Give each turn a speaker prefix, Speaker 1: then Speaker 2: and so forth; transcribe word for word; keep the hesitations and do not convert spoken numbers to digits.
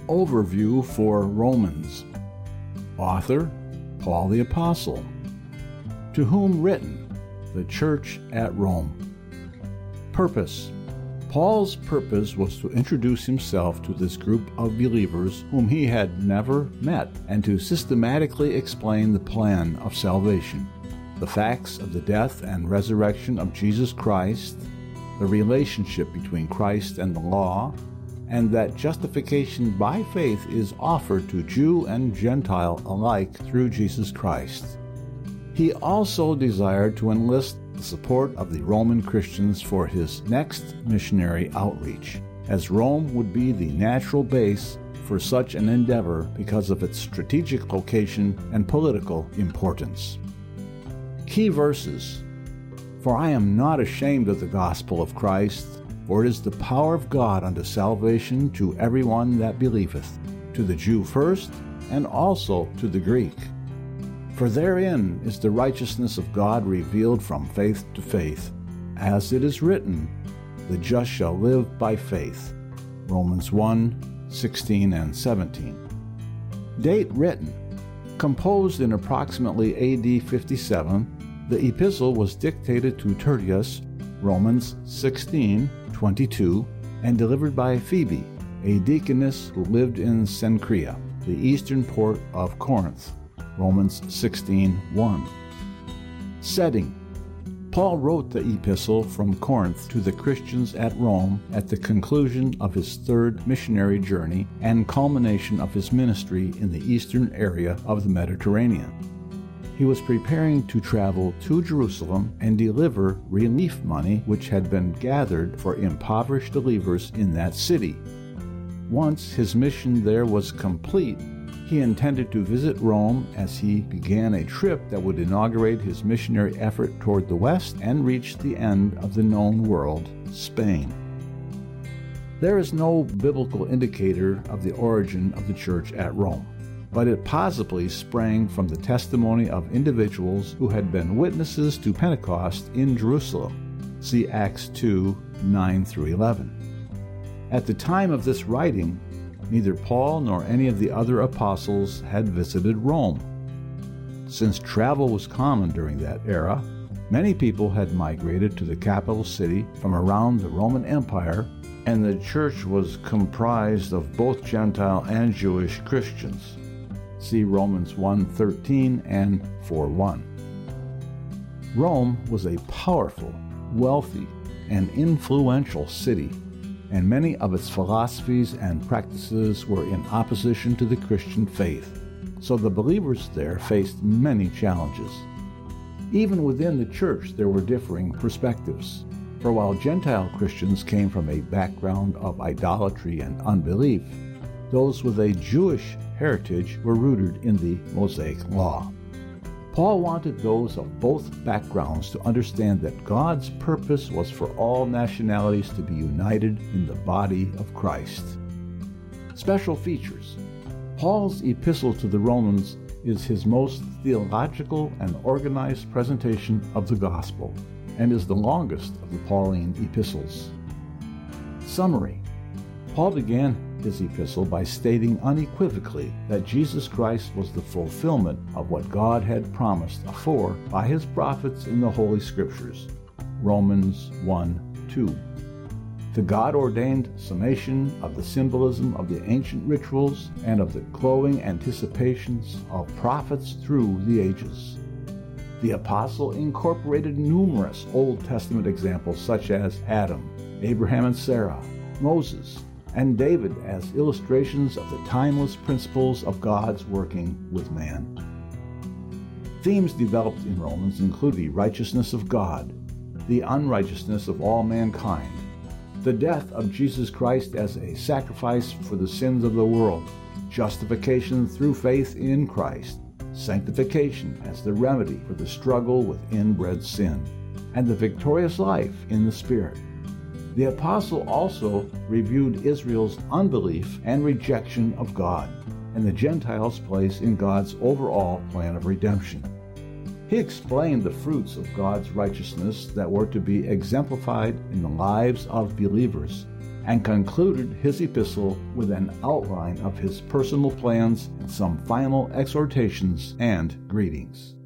Speaker 1: Overview for Romans. Author, Paul the Apostle. To whom written, the Church at Rome. Purpose. Paul's purpose was to introduce himself to this group of believers whom he had never met and to systematically explain the plan of salvation, the facts of the death and resurrection of Jesus Christ, the relationship between Christ and the law, and that justification by faith is offered to Jew and Gentile alike through Jesus Christ. He also desired to enlist the support of the Roman Christians for his next missionary outreach, as Rome would be the natural base for such an endeavor because of its strategic location and political importance. Key verses. For I am not ashamed of the gospel of Christ, for it is the power of God unto salvation to everyone that believeth, to the Jew first, and also to the Greek. For therein is the righteousness of God revealed from faith to faith, as it is written, the just shall live by faith. Romans one, sixteen and seventeen. Date written. Composed in approximately A D fifty-seven, the epistle was dictated to Tertius, Romans sixteen, twenty-two, and delivered by Phoebe, a deaconess who lived in Cenchrea, the eastern port of Corinth, Romans sixteen, one. Setting. Paul wrote the epistle from Corinth to the Christians at Rome at the conclusion of his third missionary journey and culmination of his ministry in the eastern area of the Mediterranean. He was preparing to travel to Jerusalem and deliver relief money which had been gathered for impoverished believers in that city. Once his mission there was complete, he intended to visit Rome as he began a trip that would inaugurate his missionary effort toward the west and reach the end of the known world, Spain. There is no biblical indicator of the origin of the church at Rome, but it possibly sprang from the testimony of individuals who had been witnesses to Pentecost in Jerusalem. See Acts two, nine through eleven. At the time of this writing, neither Paul nor any of the other apostles had visited Rome. Since travel was common during that era, many people had migrated to the capital city from around the Roman Empire, and the church was comprised of both Gentile and Jewish Christians. See Romans one thirteen and four one. Rome was a powerful, wealthy, and influential city, and many of its philosophies and practices were in opposition to the Christian faith, so the believers there faced many challenges. Even within the church there were differing perspectives, for while Gentile Christians came from a background of idolatry and unbelief, those with a Jewish heritage were rooted in the Mosaic Law. Paul wanted those of both backgrounds to understand that God's purpose was for all nationalities to be united in the body of Christ. Special features. Paul's epistle to the Romans is his most theological and organized presentation of the gospel, and is the longest of the Pauline epistles. Summary. Paul began his epistle by stating unequivocally that Jesus Christ was the fulfillment of what God had promised afore by his prophets in the Holy Scriptures. Romans one, two. The God-ordained summation of the symbolism of the ancient rituals and of the glowing anticipations of prophets through the ages. The apostle incorporated numerous Old Testament examples such as Adam, Abraham and Sarah, Moses, and David as illustrations of the timeless principles of God's working with man. Themes developed in Romans include the righteousness of God, the unrighteousness of all mankind, the death of Jesus Christ as a sacrifice for the sins of the world, justification through faith in Christ, sanctification as the remedy for the struggle with inbred sin, and the victorious life in the Spirit. The apostle also reviewed Israel's unbelief and rejection of God, and the Gentiles' place in God's overall plan of redemption. He explained the fruits of God's righteousness that were to be exemplified in the lives of believers, and concluded his epistle with an outline of his personal plans and some final exhortations and greetings.